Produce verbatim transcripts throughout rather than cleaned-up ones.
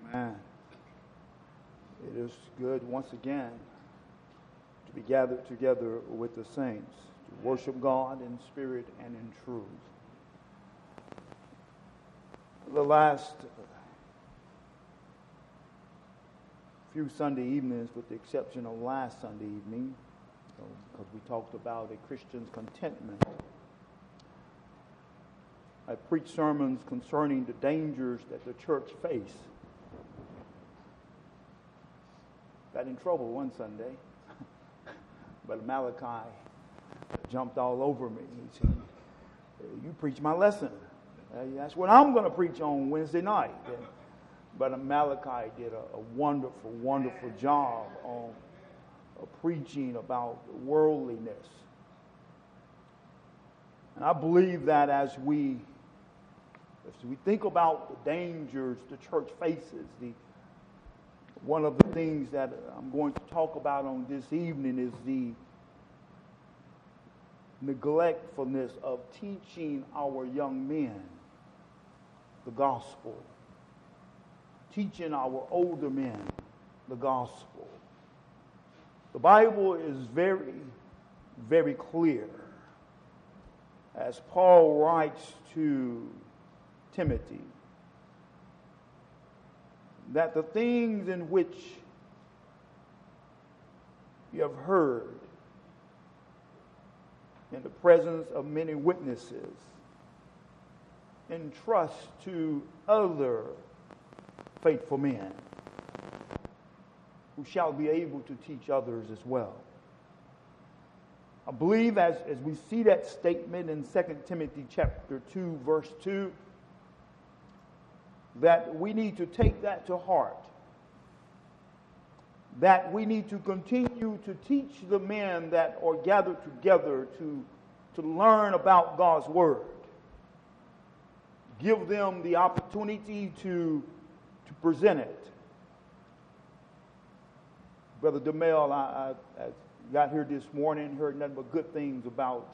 Amen. It is good once again to be gathered together with the saints, to worship God in spirit and in truth. The last few Sunday evenings, with the exception of last Sunday evening, because we talked about a Christian's contentment, I preached sermons concerning the dangers that the church face. Got in trouble one Sunday, but Malachi jumped all over me. He said, "You preach my lesson. Uh, that's what I'm going to preach on Wednesday night." And, but Malachi did a, a wonderful, wonderful job on uh, preaching about worldliness. And I believe that as we As we think about the dangers the church faces, the one of the things that I'm going to talk about on this evening is the neglectfulness of teaching our young men the gospel, teaching our older men the gospel. The Bible is very, very clear, as Paul writes to Timothy, that the things in which you have heard in the presence of many witnesses, entrust to other faithful men who shall be able to teach others as well. I believe as, as we see that statement in Second Timothy chapter two, verse two, that we need to take that to heart. That we need to continue to teach the men that are gathered together to, to learn about God's Word. Give them the opportunity to, to present it. Brother DeMel, I, I, I got here this morning, heard nothing but good things about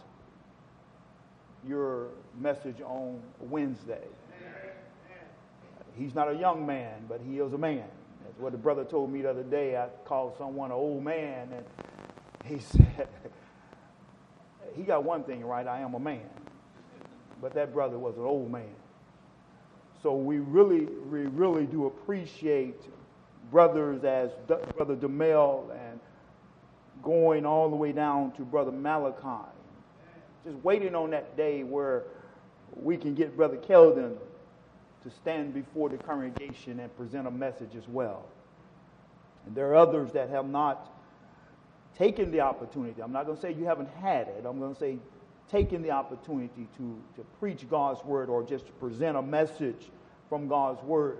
your message on Wednesday. He's not a young man, but he is a man. That's what the brother told me the other day. I called someone an old man, and he said, he got one thing right, I am a man. But that brother was an old man. So we really, we really do appreciate brothers as Brother DeMel and going all the way down to Brother Malachi. Just waiting on that day where we can get Brother Keldon to stand before the congregation and present a message as well. And there are others that have not taken the opportunity. I'm not going to say you haven't had it. I'm going to say taken the opportunity to, to preach God's Word or just to present a message from God's Word.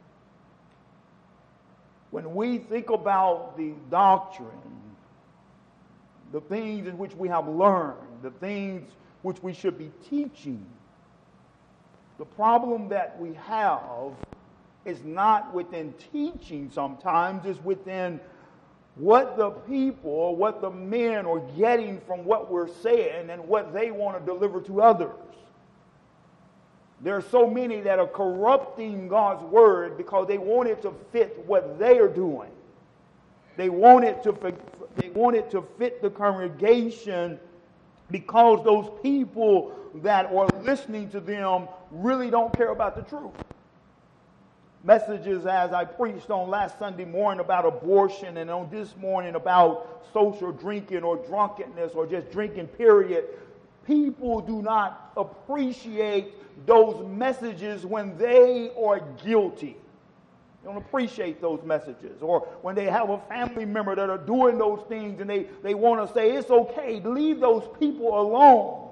When we think about the doctrine, the things in which we have learned, the things which we should be teaching, the problem that we have is not within teaching sometimes, it's within what the people or what the men are getting from what we're saying and what they want to deliver to others. There are so many that are corrupting God's Word because they want it to fit what they are doing. They want it to, they want it to fit the congregation because those people that are listening to them really don't care about the truth. Messages as I preached on last Sunday morning about abortion and on this morning about social drinking or drunkenness or just drinking period. People do not appreciate those messages when they are guilty. They don't appreciate those messages. Or when they have a family member that are doing those things and they, they want to say, it's okay, leave those people alone.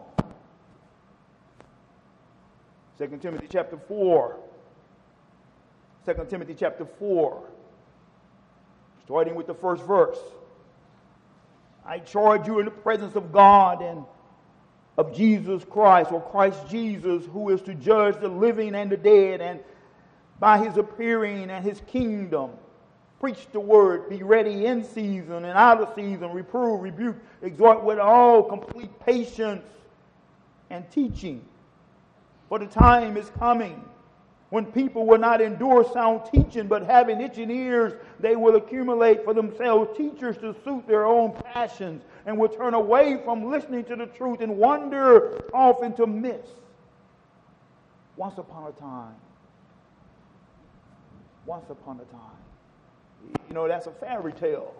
Second Timothy chapter four. Second Timothy chapter four. Starting with the first verse. I charge you in the presence of God and of Jesus Christ, or Christ Jesus, who is to judge the living and the dead, and by his appearing and his kingdom, preach the word, be ready in season and out of season, reprove, rebuke, exhort with all complete patience and teaching. For the time is coming When people will not endure sound teaching, but having itching ears, they will accumulate for themselves teachers to suit their own passions, and will turn away from listening to the truth and wander off into myths. Once upon a time. Once upon a time. You know, that's a fairy tale.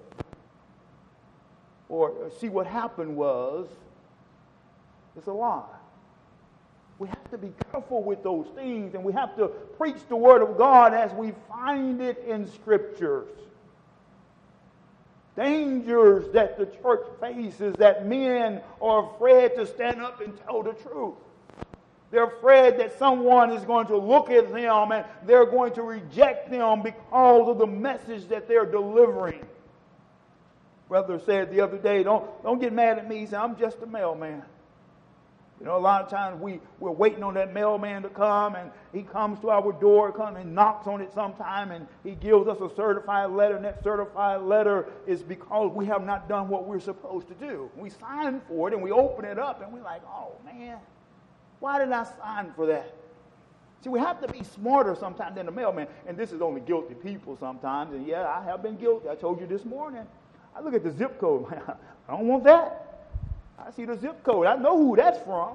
Or see, what happened was, it's a lie. We have to be careful with those things, and we have to preach the Word of God as we find it in Scriptures. Dangers that the church faces, that men are afraid to stand up and tell the truth. They're afraid that someone is going to look at them and they're going to reject them because of the message that they're delivering. Brother said the other day, don't, don't get mad at me. He said, I'm just a mailman. You know, a lot of times we, we're waiting on that mailman to come, and he comes to our door, comes and knocks on it sometime, and he gives us a certified letter, and that certified letter is because we have not done what we're supposed to do. We sign for it, and we open it up, and we're like, oh, man, why did I sign for that? See, we have to be smarter sometimes than the mailman, and this is only guilty people sometimes, and yeah, I have been guilty. I told you this morning. I look at the zip code. I don't want that. I see the zip code. I know who that's from.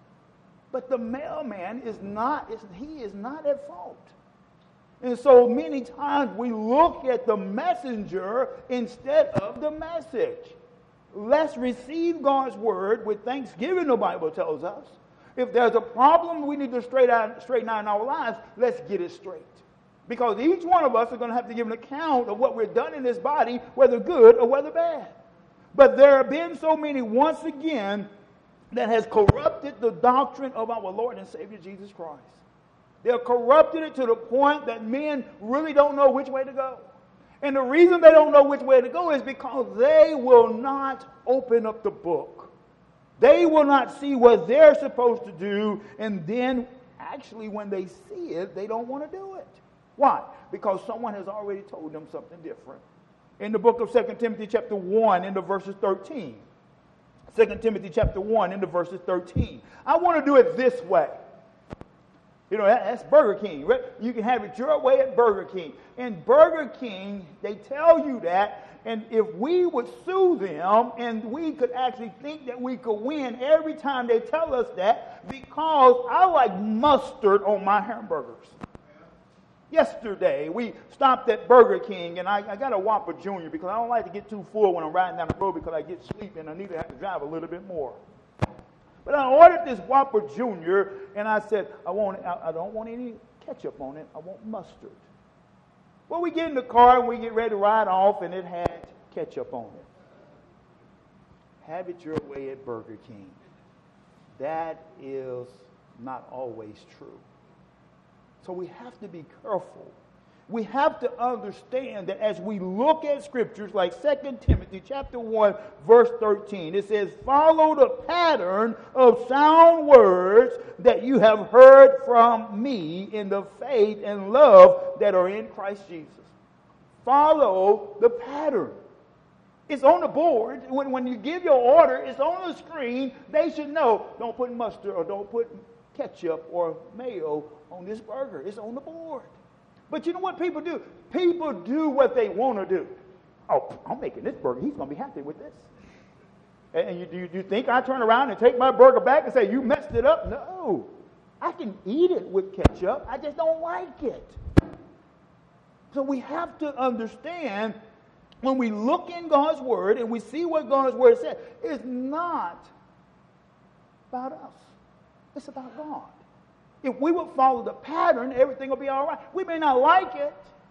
But the mailman is not, is, he is not at fault. And so many times we look at the messenger instead of the message. Let's receive God's word with thanksgiving, the Bible tells us. If there's a problem we need to straighten out, straighten out in our lives, let's get it straight. Because each one of us are going to have to give an account of what we've done in this body, whether good or whether bad. But there have been so many, once again, that has corrupted the doctrine of our Lord and Savior Jesus Christ. They have corrupted it to the point that men really don't know which way to go. And the reason they don't know which way to go is because they will not open up the book. They will not see what they're supposed to do, and then actually when they see it, they don't want to do it. Why? Because someone has already told them something different. In the book of Second Timothy chapter one, in the verses thirteen. Second Timothy chapter one, in the verses thirteen. I want to do it this way. You know, that's Burger King. Right? You can have it your way at Burger King. In Burger King, they tell you that, and if we would sue them, and we could actually think that we could win every time they tell us that, because I like mustard on my hamburgers. Yesterday, we stopped at Burger King, and I, I got a Whopper Junior because I don't like to get too full when I'm riding down the road because I get sleepy and I need to have to drive a little bit more. But I ordered this Whopper Junior, and I said, I want, I, I don't want any ketchup on it. I want mustard. Well, we get in the car, and we get ready to ride off, and it had ketchup on it. Have it your way at Burger King. That is not always true. So we have to be careful. We have to understand that as we look at scriptures like Second Timothy chapter one, verse thirteen, it says, follow the pattern of sound words that you have heard from me in the faith and love that are in Christ Jesus. Follow the pattern. It's on the board. When, when you give your order, it's on the screen. They should know, don't put mustard or don't put ketchup or mayo on this burger. It's on the board. But you know what people do? People do what they want to do. Oh, I'm making this burger. He's going to be happy with this. And you, do you think I turn around and take my burger back and say, you messed it up? No. I can eat it with ketchup. I just don't like it. So we have to understand when we look in God's Word and we see what God's Word says, it's not about us. It's about God. If we would follow the pattern, everything will be all right. We may not like it.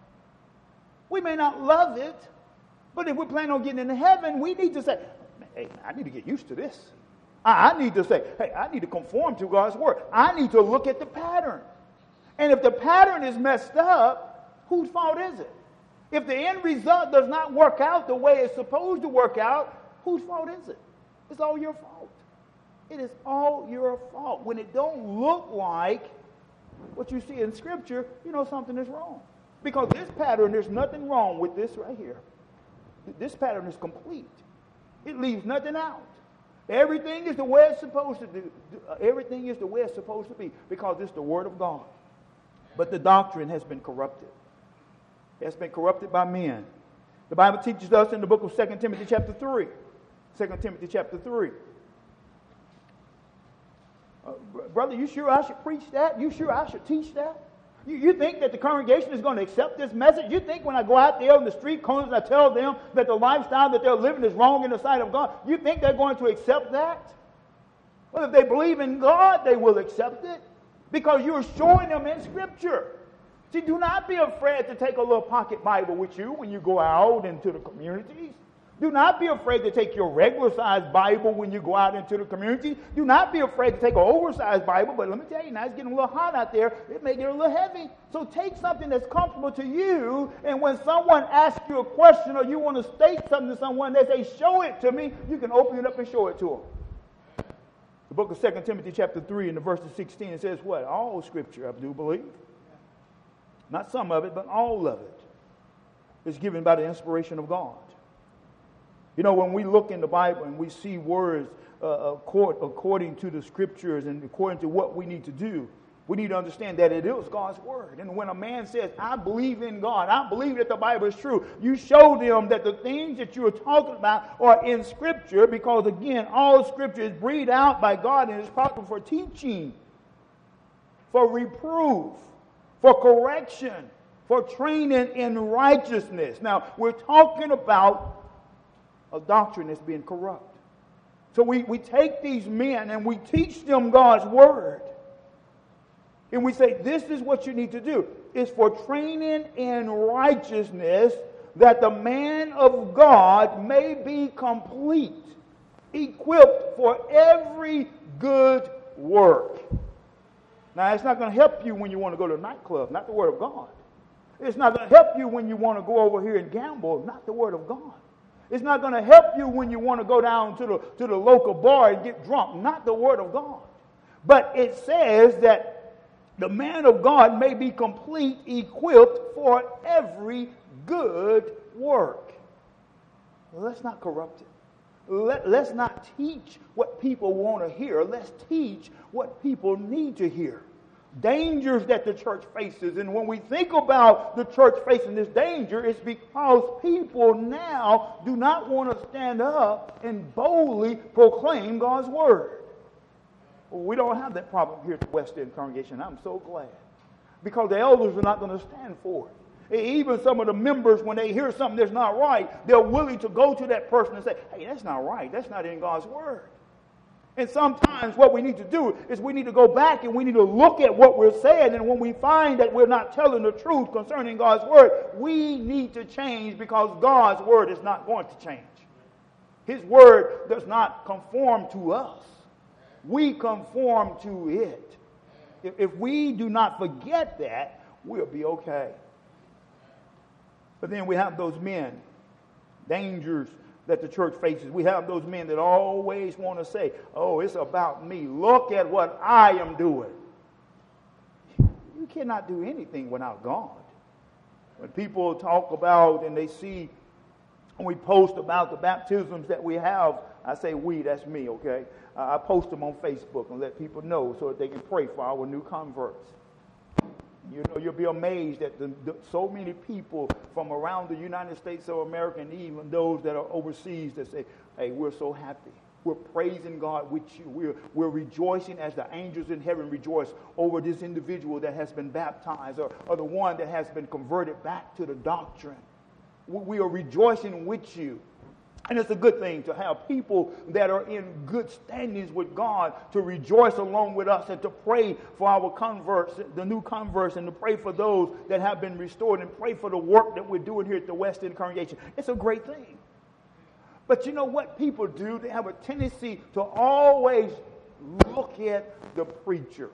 We may not love it. But if we plan on getting into heaven, we need to say, hey, I need to get used to this. I, I need to say, hey, I need to conform to God's Word. I need to look at the pattern. And if the pattern is messed up, whose fault is it? If the end result does not work out the way it's supposed to work out, whose fault is it? It's all your fault. It is all your fault. When it don't look like what you see in Scripture, you know something is wrong. Because this pattern, there's nothing wrong with this right here. This pattern is complete. It leaves nothing out. Everything is the way it's supposed to do. Everything is the way it's supposed to be because it's the Word of God. But the doctrine has been corrupted. It has been corrupted by men. The Bible teaches us in the book of Second Timothy chapter three. Second Timothy chapter three. Uh, brother, you sure I should preach that? You sure I should teach that? You, you think that the congregation is going to accept this message? You think when I go out there on the street corners and I tell them that the lifestyle that they're living is wrong in the sight of God, you think they're going to accept that? Well, if they believe in God, they will accept it because you're showing them in Scripture. See, do not be afraid to take a little pocket Bible with you when you go out into the communities. Do not be afraid to take your regular-sized Bible when you go out into the community. Do not be afraid to take an oversized Bible. But let me tell you, now it's getting a little hot out there. It may get a little heavy. So take something that's comfortable to you. And when someone asks you a question or you want to state something to someone, they say, show it to me. You can open it up and show it to them. The book of Second Timothy chapter three and the verse sixteen, it says what? All Scripture, I do believe. Not some of it, but all of it is given by the inspiration of God. You know, when we look in the Bible and we see words uh, according to the Scriptures and according to what we need to do, we need to understand that it is God's Word. And when a man says, I believe in God, I believe that the Bible is true, you show them that the things that you are talking about are in Scripture because, again, all Scripture is breathed out by God and is profitable for teaching, for reproof, for correction, for training in righteousness. Now, we're talking about a doctrine that's being corrupt. So we, we take these men and we teach them God's Word. And we say, this is what you need to do. It's for training in righteousness that the man of God may be complete, equipped for every good work. Now, it's not going to help you when you want to go to a nightclub, not the Word of God. It's not going to help you when you want to go over here and gamble, not the Word of God. It's not going to help you when you want to go down to the, to the local bar and get drunk, not the Word of God. But it says that the man of God may be complete, equipped for every good work. Well, let's not corrupt it. Let, let's not teach what people want to hear. Let's teach what people need to hear. Dangers that the church faces. And when we think about the church facing this danger, it's because people now do not want to stand up and boldly proclaim God's Word. We don't have that problem here at the West End congregation. I'm so glad. Because the elders are not going to stand for it. Even some of the members, when they hear something that's not right, they're willing to go to that person and say, hey, that's not right. That's not in God's Word. And sometimes what we need to do is we need to go back and we need to look at what we're saying. And when we find that we're not telling the truth concerning God's Word, we need to change because God's Word is not going to change. His Word does not conform to us. We conform to it. If, if we do not forget that, we'll be okay. But then we have those men, dangers that the church faces. We have those men that always want to say, oh, it's about me. Look at what I am doing. You cannot do anything without God. When people talk about and they see, and we post about the baptisms that we have, I say we, that's me, okay? Uh, I post them on Facebook and let people know so that they can pray for our new converts. You know, you'll be amazed at the, the, so many people from around the United States of America and even those that are overseas that say, hey, we're so happy. We're praising God with you. We're, we're rejoicing as the angels in heaven rejoice over this individual that has been baptized or, or the one that has been converted back to the doctrine. We, we are rejoicing with you. And it's a good thing to have people that are in good standings with God to rejoice along with us and to pray for our converts, the new converts, and to pray for those that have been restored and pray for the work that we're doing here at the West End congregation. It's a great thing. But you know what people do? They have a tendency to always look at the preacher.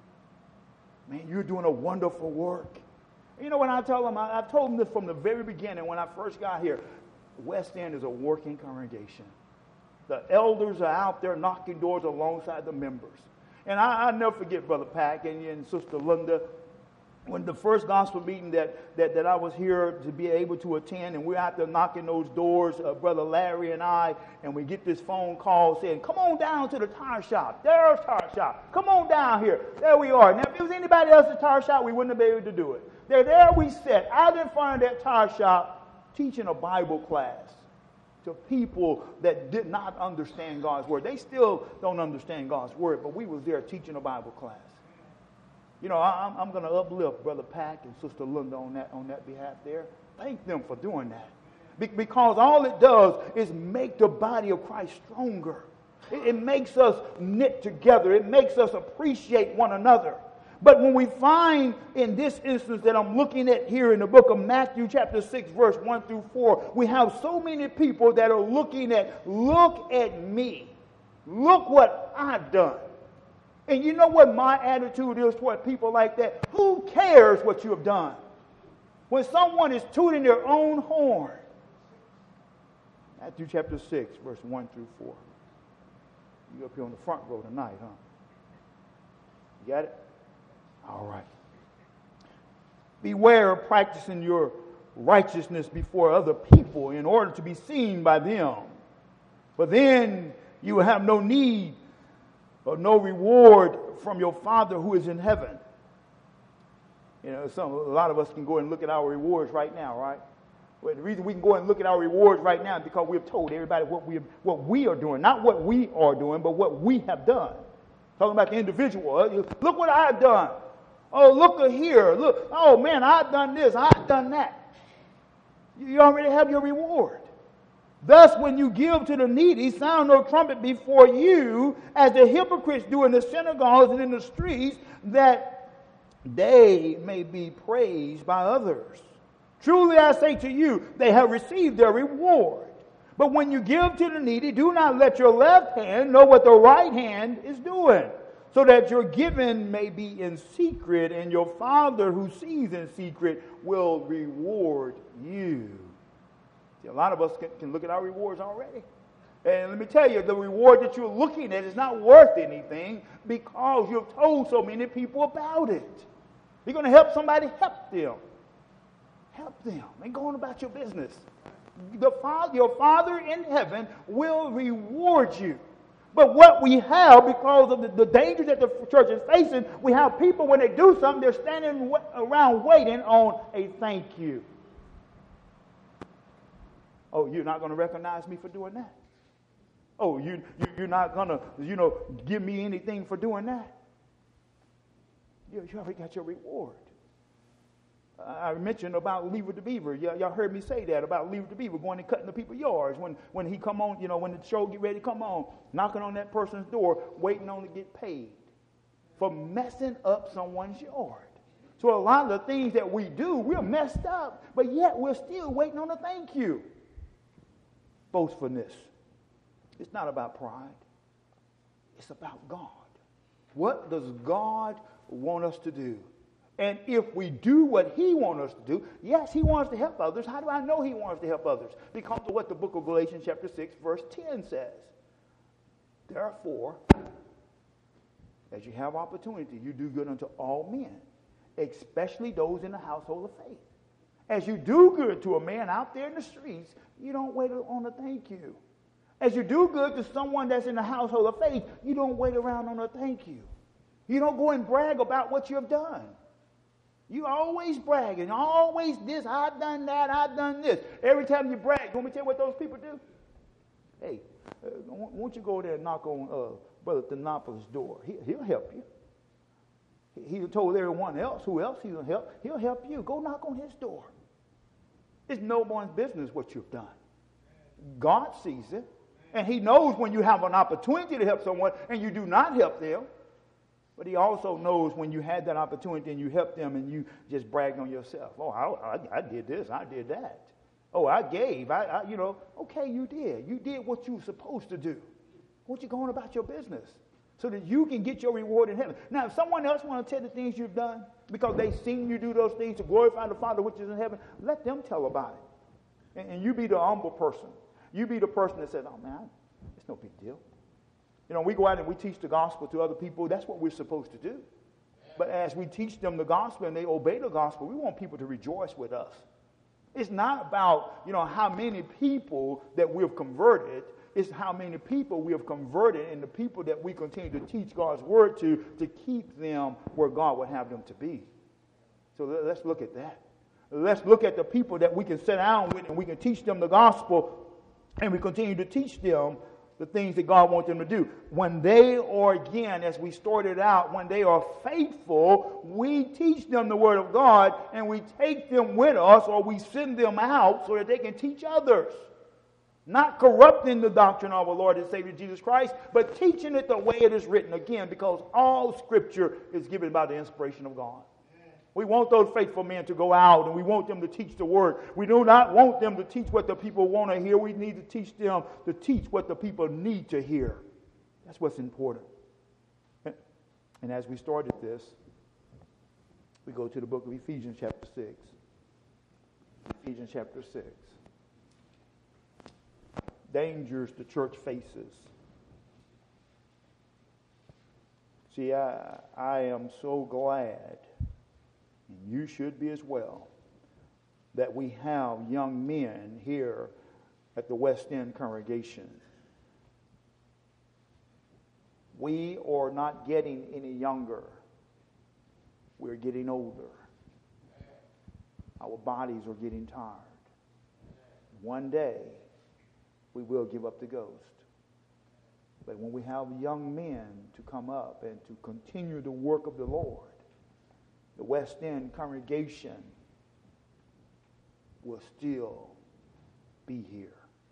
Man, you're doing a wonderful work. You know what I tell them? I, I told them this from the very beginning when I first got here. West End is a working congregation. The elders are out there knocking doors alongside the members. And I, I'll never forget Brother Pack and, and Sister Linda. when the first gospel meeting that, that, that I was here to be able to attend, and we're out there knocking those doors, uh, Brother Larry and I, and we get this phone call saying, come on down to the tire shop. There's tire shop. Come on down here. There we are. Now, if it was anybody else's tire shop, we wouldn't have been able to do it. There, there we sat out in front of that tire shop teaching a Bible class to people that did not understand God's word. They still don't understand God's word, but we was there teaching a Bible class. You know, I'm, I'm going to uplift Brother Pack and Sister Linda on that on that behalf there. Thank them for doing that. Be- because all it does is make the body of Christ stronger. It, it makes us knit together. It makes us appreciate one another. But when we find in this instance that I'm looking at here in the book of Matthew chapter six, verse one through four, we have so many people that are looking at, look at me. Look what I've done. And you know what my attitude is toward people like that? Who cares what you have done? When someone is tooting their own horn. Matthew chapter six, verse one through four. You up here on the front row tonight, huh? You got it? All right. Beware of practicing your righteousness before other people in order to be seen by them. But then you will have no need or no reward from your Father who is in heaven. You know, some, a lot of us can go and look at our rewards right now, right? Well, the reason we can go and look at our rewards right now is because we've told everybody what we what we are doing. Not what we are doing, but what we have done. Talking about the individual. Look what I've done. Oh, look here. Look. Oh, man, I've done this. I've done that. You already have your reward. Thus, when you give to the needy, sound no trumpet before you, as the hypocrites do in the synagogues and in the streets, that they may be praised by others. Truly I say to you, they have received their reward. But when you give to the needy, do not let your left hand know what the right hand is doing, so that your giving may be in secret, and your Father who sees in secret will reward you. See, a lot of us can, can look at our rewards already. And let me tell you, the reward that you're looking at is not worth anything because you've told so many people about it. You're going to help somebody, help them. Help them. Ain't going about your business. The Father, your Father in heaven will reward you. But what we have, because of the, the danger that the church is facing, we have people, when they do something, they're standing around waiting on a thank you. Oh, you're not going to recognize me for doing that? Oh, you, you, you're not going to, you know, give me anything for doing that? You, you already got your reward. I mentioned about Lever the Beaver. Y'all, y'all heard me say that about Lever the Beaver going and cutting the people's yards. When, when he come on, you know, when the show get ready to come on, knocking on that person's door, waiting on to get paid for messing up someone's yard. So a lot of the things that we do, we're messed up, but yet we're still waiting on a thank you. Boastfulness. It's not about pride. It's about God. What does God want us to do? And if we do what he wants us to do, yes, he wants to help others. How do I know he wants to help others? Because of what the book of Galatians chapter six, verse ten says. Therefore, as you have opportunity, you do good unto all men, especially those in the household of faith. As you do good to a man out there in the streets, you don't wait on a thank you. As you do good to someone that's in the household of faith, you don't wait around on a thank you. You don't go and brag about what you have done. You always bragging, always this, I've done that, I've done this. Every time you brag, you want me to tell you what those people do? Hey, uh, won't you go there and knock on uh, Brother Thanopoulos' door? He, he'll help you. He, he told everyone else, who else he'll help? He'll help you. Go knock on his door. It's no one's business what you've done. God sees it, and he knows when you have an opportunity to help someone and you do not help them. But he also knows when you had that opportunity and you helped them and you just bragged on yourself. Oh, I, I, I did this, I did that. Oh, I gave, I, I, you know, okay, you did. You did what you were supposed to do. What you going about your business so that you can get your reward in heaven. Now, if someone else want to tell the things you've done because they've seen you do those things to glorify the Father which is in heaven, let them tell about it. And, and you be the humble person. You be the person that says, oh, man, it's no big deal. You know, we go out and we teach the gospel to other people. That's what we're supposed to do. But as we teach them the gospel and they obey the gospel, we want people to rejoice with us. It's not about, you know, how many people that we've converted. It's how many people we have converted and the people that we continue to teach God's word to, to keep them where God would have them to be. So let's look at that. Let's look at the people that we can sit down with and we can teach them the gospel and we continue to teach them the things that God wants them to do. When they are, again, as we started out, when they are faithful, we teach them the word of God and we take them with us or we send them out so that they can teach others. Not corrupting the doctrine of our Lord and Savior Jesus Christ, but teaching it the way it is written, again, because all Scripture is given by the inspiration of God. We want those faithful men to go out and we want them to teach the word. We do not want them to teach what the people want to hear. We need to teach them to teach what the people need to hear. That's what's important. And as we started this, we go to the book of Ephesians chapter six. Ephesians chapter six. Dangers the church faces. See, I, I am so glad, and you should be as well, that we have young men here at the West End congregation. We are not getting any younger. We're getting older. Our bodies are getting tired. One day, we will give up the ghost. But when we have young men to come up and to continue the work of the Lord, the West End congregation will still be here.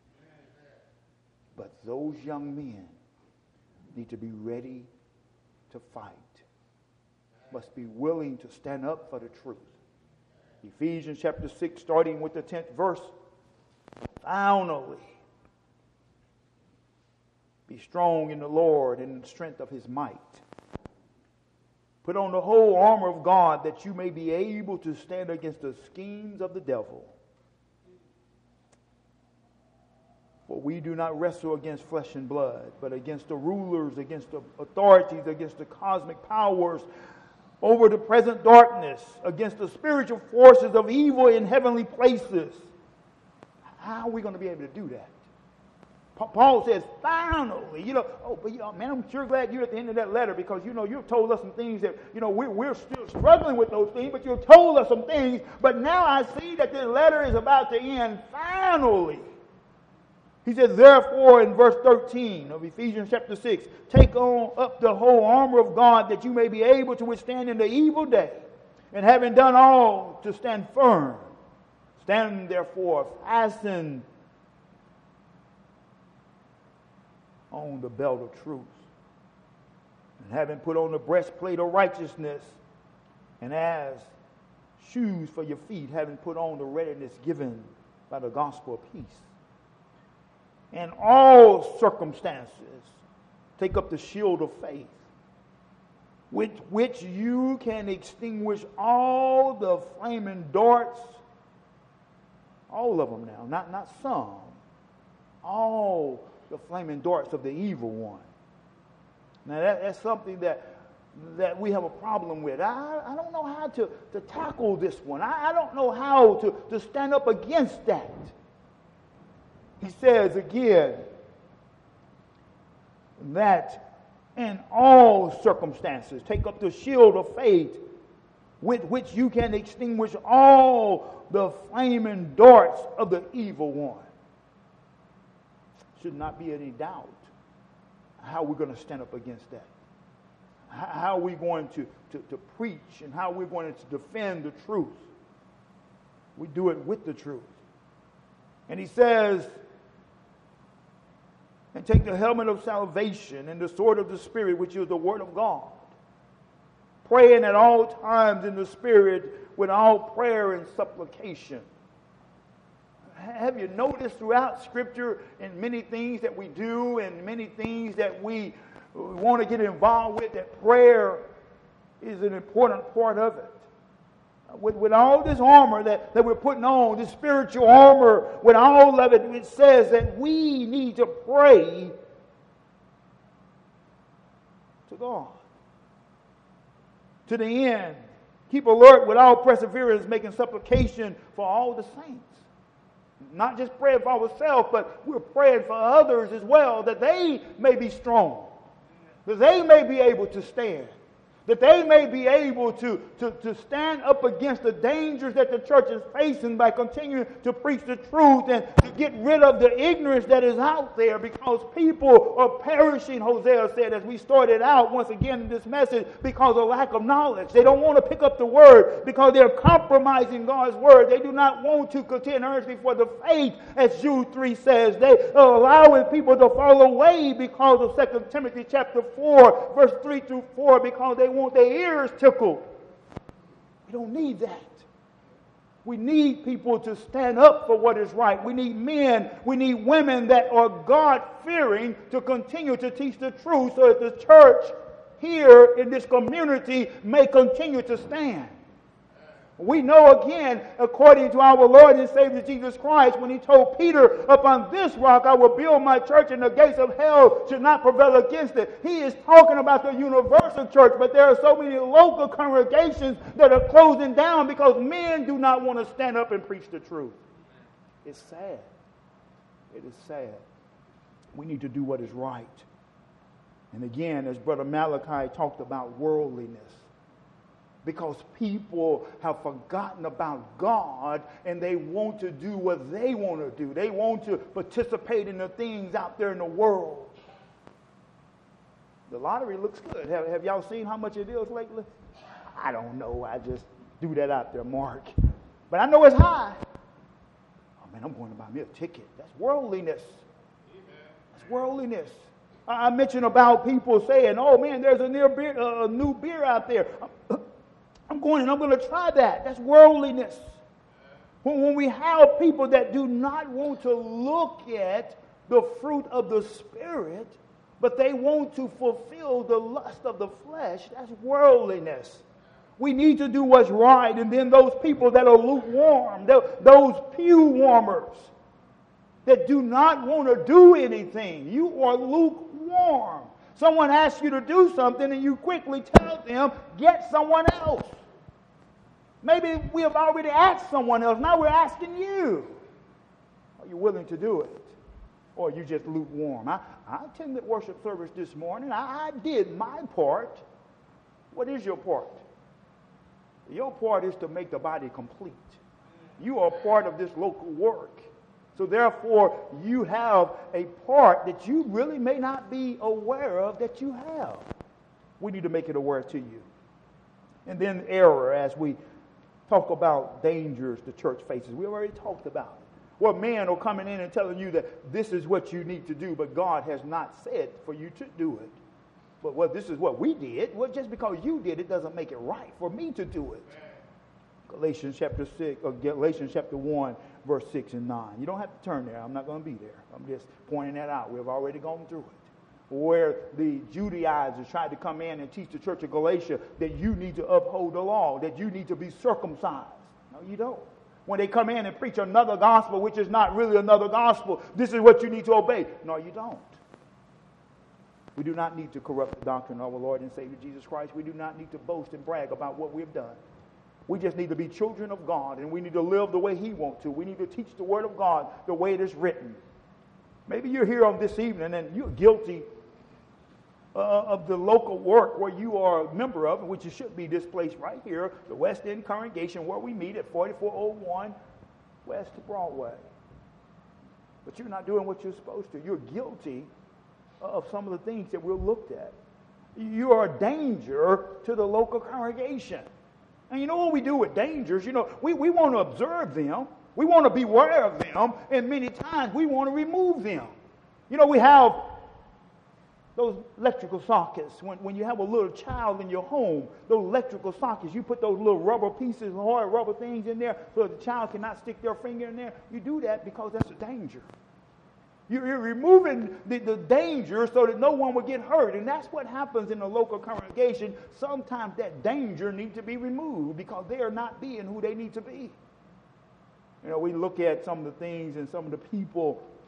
But those young men need to be ready to fight. Must be willing to stand up for the truth. Ephesians chapter six, starting with the tenth verse. Finally, be strong in the Lord and in the strength of his might. Put on the whole armor of God that you may be able to stand against the schemes of the devil. For we do not wrestle against flesh and blood, but against the rulers, against the authorities, against the cosmic powers, over the present darkness, against the spiritual forces of evil in heavenly places. How are we going to be able to do that? Paul says, finally, you know, oh, but you know, man, I'm sure glad you're at the end of that letter because, you know, you've told us some things that, you know, we're, we're still struggling with those things, but you've told us some things. But now I see that this letter is about to end finally. He says, therefore, in verse thirteen of Ephesians chapter six, take on up the whole armor of God that you may be able to withstand in the evil day. And having done all, to stand firm. Stand therefore, fasten on the belt of truth, and having put on the breastplate of righteousness, and as shoes for your feet, having put on the readiness given by the gospel of peace. In all circumstances, take up the shield of faith, with which you can extinguish all the flaming darts, all of them now, not, not some, all the flaming darts of the evil one. Now that, that's something that that we have a problem with. I, I don't know how to, to tackle this one. I, I don't know how to, to stand up against that. He says again that in all circumstances, take up the shield of faith with which you can extinguish all the flaming darts of the evil one. Should not be any doubt how we're going to stand up against that. How are we going to, to, to preach and how we're going to defend the truth. We do it with the truth. And he says, and take the helmet of salvation and the sword of the Spirit, which is the word of God. Praying at all times in the Spirit with all prayer and supplication. Have you noticed throughout Scripture in many things that we do and many things that we want to get involved with, that prayer is an important part of it? With, with all this armor that, that we're putting on, this spiritual armor, with all of it, it says that we need to pray to God. to the end. Keep alert with all perseverance, making supplication for all the saints. Not just praying for ourselves, but we're praying for others as well, that they may be strong, that they may be able to stand, that they may be able to, to, to stand up against the dangers that the church is facing by continuing to preach the truth and to get rid of the ignorance that is out there, because people are perishing, Hosea said, as we started out once again in this message, because of lack of knowledge. They don't want to pick up the word because they're compromising God's word. They do not want to contend earnestly for the faith, as Jude three says. They are allowing people to fall away because of Second Timothy chapter four, verse three through four, because they want their ears tickled. We don't need that. We need people to stand up for what is right. We need men, we need women that are God-fearing to continue to teach the truth so that the church here in this community may continue to stand. We know again, according to our Lord and Savior Jesus Christ, when he told Peter, upon this rock I will build my church and the gates of hell should not prevail against it. He is talking about the universal church, but there are so many local congregations that are closing down because men do not want to stand up and preach the truth. It's sad. It is sad. We need to do what is right. And again, as Brother Malachi talked about worldliness, because people have forgotten about God and they want to do what they want to do. They want to participate in the things out there in the world. The lottery looks good. Have, have y'all seen how much it is lately? I don't know. I just do that out there, Mark. But I know it's high. Oh, man, I'm going to buy me a ticket. That's worldliness. That's worldliness. I mentioned about people saying, oh, man, there's a, near beer, uh, a new beer out there. I'm going and I'm going to try that. That's worldliness. When, when we have people that do not want to look at the fruit of the Spirit, but they want to fulfill the lust of the flesh, that's worldliness. We need to do what's right. And then those people that are lukewarm, those pew warmers that do not want to do anything, you are lukewarm. Someone asks you to do something and you quickly tell them, get someone else. Maybe we have already asked someone else. Now we're asking you. Are you willing to do it? Or are you just lukewarm? I, I attended worship service this morning. I, I did my part. What is your part? Your part is to make the body complete. You are part of this local work. So therefore, you have a part that you really may not be aware of that you have. We need to make it aware to you. And then error, as we talk about dangers the church faces. We already talked about it. Well, men are coming in and telling you that this is what you need to do, but God has not said for you to do it. But well, this is what we did. Well, just because you did it doesn't make it right for me to do it. Galatians chapter six, or Galatians chapter one, verse six and nine. You don't have to turn there. I'm not going to be there. I'm just pointing that out. We've already gone through it. Where the Judaizers tried to come in and teach the church of Galatia that you need to uphold the law, that you need to be circumcised. No, you don't. When they come in and preach another gospel, which is not really another gospel, this is what you need to obey. No, you don't. We do not need to corrupt the doctrine of our Lord and Savior Jesus Christ. We do not need to boast and brag about what we've done. We just need to be children of God, and we need to live the way He wants to. We need to teach the Word of God the way it is written. Maybe you're here on this evening and you're guilty uh, of the local work where you are a member of, which it should be this place right here, the West End Congregation, where we meet at forty-four oh one West Broadway. But you're not doing what you're supposed to. You're guilty of some of the things that we're looked at. You are a danger to the local congregation. And you know what we do with dangers? You know, we, we want to observe them. We want to be aware of them. And many times we want to remove them. You know, we have those electrical sockets. When, when you have a little child in your home, those electrical sockets, you put those little rubber pieces, hard rubber things in there so that the child cannot stick their finger in there. You do that because that's a danger. You're removing the, the danger so that no one will get hurt. And that's what happens in a local congregation. Sometimes that danger needs to be removed because they are not being who they need to be. You know, we look at some of the things and some of the people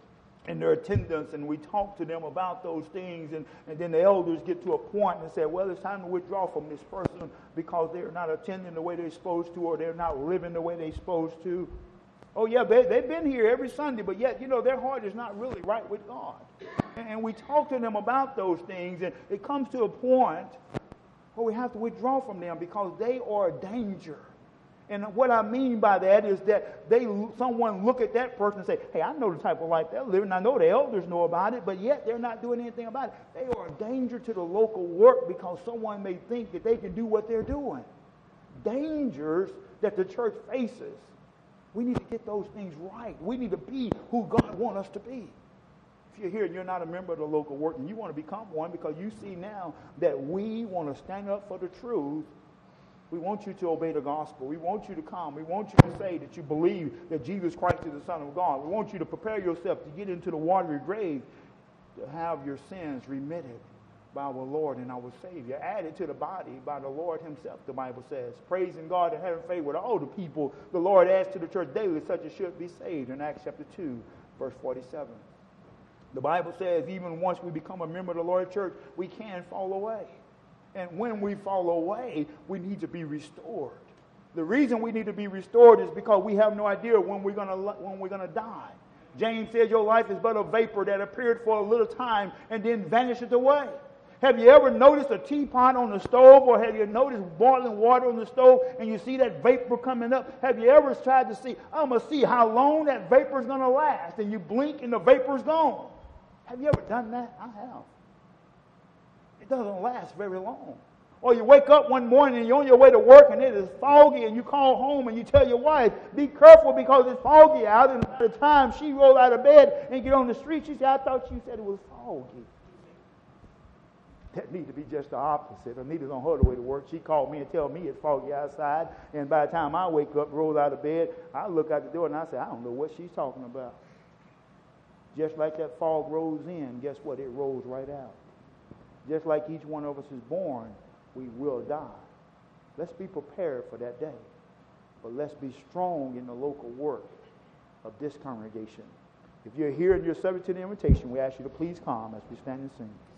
in their attendance, and we talk to them about those things, and, and then the elders get to a point and say, well, it's time to withdraw from this person because they're not attending the way they're supposed to, or they're not living the way they're supposed to. Oh, yeah, they, they've been here every Sunday, but yet, you know, their heart is not really right with God. And, and we talk to them about those things, and it comes to a point where we have to withdraw from them because they are a danger. And what I mean by that is that they, someone look at that person and say, hey, I know the type of life they're living. I know the elders know about it, but yet they're not doing anything about it. They are a danger to the local work because someone may think that they can do what they're doing. Dangers that the church faces. We need to get those things right. We need to be who God wants us to be. If you're here and you're not a member of the local work and you want to become one because you see now that we want to stand up for the truth, we want you to obey the gospel. We want you to come. We want you to say that you believe that Jesus Christ is the Son of God. We want you to prepare yourself to get into the watery grave, to have your sins remitted by our Lord and our Savior, added to the body by the Lord himself, the Bible says. Praising God and having faith with all the people the Lord adds to the church daily, such as should be saved, in Acts chapter two, verse forty-seven. The Bible says even once we become a member of the Lord's church, we can fall away. And when we fall away, we need to be restored. The reason we need to be restored is because we have no idea when we're going to when we're going to die. James says your life is but a vapor that appeared for a little time and then vanishes away. Have you ever noticed a teapot on the stove, or have you noticed boiling water on the stove and you see that vapor coming up? Have you ever tried to see, I'm going to see how long that vapor is going to last, and you blink and the vapor's gone? Have you ever done that? I have. It doesn't last very long. Or you wake up one morning and you're on your way to work and it is foggy, and you call home and you tell your wife, be careful because it's foggy out. And by the time she rolled out of bed and get on the street, she said, I thought you said it was foggy. That needs to be just the opposite. Anita's on her way to work. She called me and tell me it's foggy outside. And by the time I wake up, roll out of bed, I look out the door and I say, I don't know what she's talking about. Just like that fog rolls in, guess what? It rolls right out. Just like each one of us is born, we will die. Let's be prepared for that day. But let's be strong in the local work of this congregation. If you're here and you're subject to the invitation, we ask you to please come as we stand and sing.